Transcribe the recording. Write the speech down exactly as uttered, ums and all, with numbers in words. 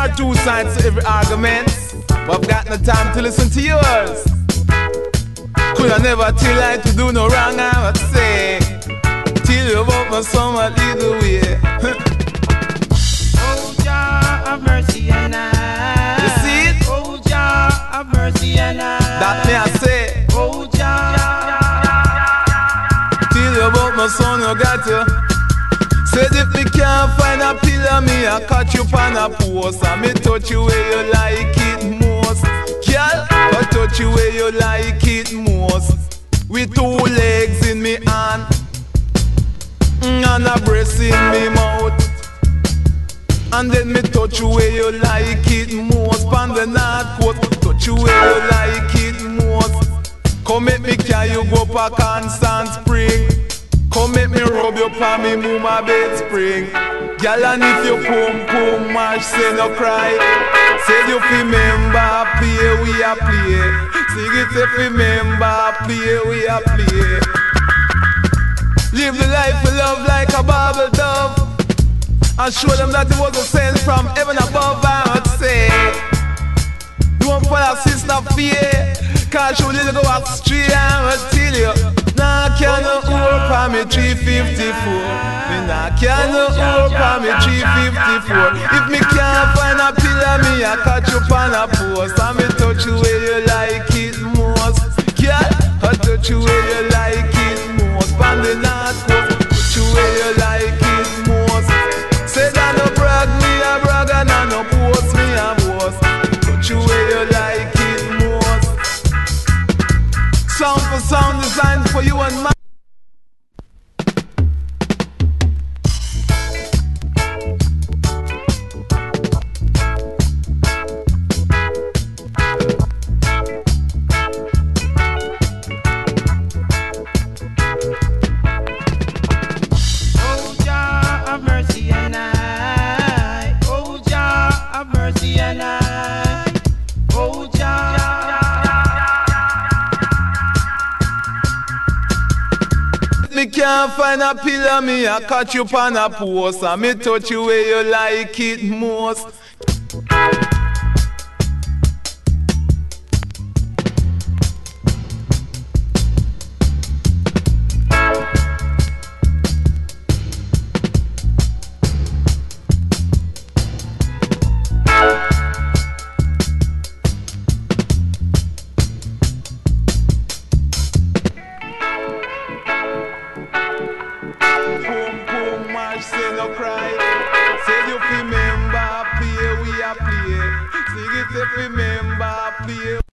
are two sides to every argument, but I've got no time to listen to yours. Could I never tell I to do no wrong, I would say. Tell you about my son, I lead the way. Oh, Jah have mercy and I. You see it? Oh, Jah have mercy and I. That me I say. Oh, Jah. Tell you about my son, you got to. Said if me can't find a pillar, me I catch you on a post, and me touch you where you like it most. Girl, I touch you where you like it most. With two legs in me hand and a breast in me mouth, and then me touch you where you like it most. On the north coast, touch you where you like it most. Come make me carry you go pa Constant Spring. Come make me rub your palm, me move my bed spring. Girl, and if you pum pum mash, say no cry. Say you remember play, we a play. Sing it if you remember play, we a play. Live the life of love like a bubble dove, and show them that it was a sent from heaven above. I would say, don't follow sister fear, cause you little go astray. I would tell you, nah can no hold for me three fifty-four. Me nah can no hold for me three fifty-four. If me can't find a pillar, me I catch you on a post, and me touch you where you like it most. Yeah, I touch you where you like it most. On the north coast, touch you where you like it most. Say that no brag, me a brag, and I no boast, me a boast. Touch you where you like it most. Sound for sound, designed for you and my. Oh, Jah have mercy and I. Oh, Jah have mercy and I. Oh, Jah. Me can't find a pillar, me I catch you on a post, and me touch you where you like it most. Boom, boom, mash, say no cry. Say you remember play, we a play. Sing it if you remember play.